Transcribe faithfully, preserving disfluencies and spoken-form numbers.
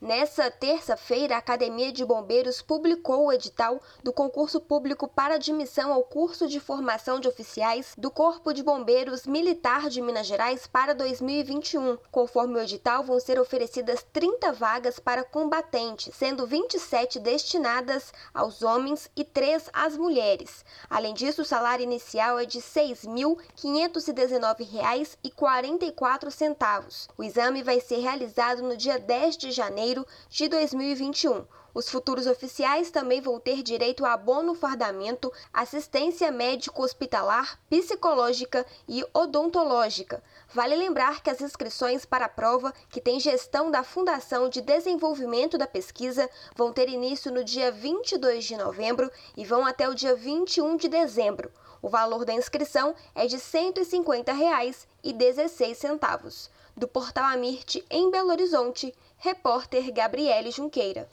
Nessa terça-feira, a Academia de Bombeiros publicou o edital do concurso público para admissão ao curso de formação de oficiais do Corpo de Bombeiros Militar de Minas Gerais para dois mil e vinte e um. Conforme o edital, vão ser oferecidas trinta vagas para combatentes, sendo vinte e sete destinadas aos homens e três às mulheres. Além disso, o salário inicial é de seis mil quinhentos e dezenove reais e quarenta e quatro centavos. O exame vai ser realizado no dia dez de janeiro de dois mil e vinte e um. Os futuros oficiais também vão ter direito a abono fardamento, assistência médico-hospitalar, psicológica e odontológica. Vale lembrar que as inscrições para a prova, que tem gestão da Fundação de Desenvolvimento da Pesquisa, vão ter início no dia vinte e dois de novembro e vão até o dia vinte e um de dezembro. O valor da inscrição é de cento e cinquenta reais e dezesseis centavos. Do Portal Amirte, em Belo Horizonte, repórter Gabriele Junqueira.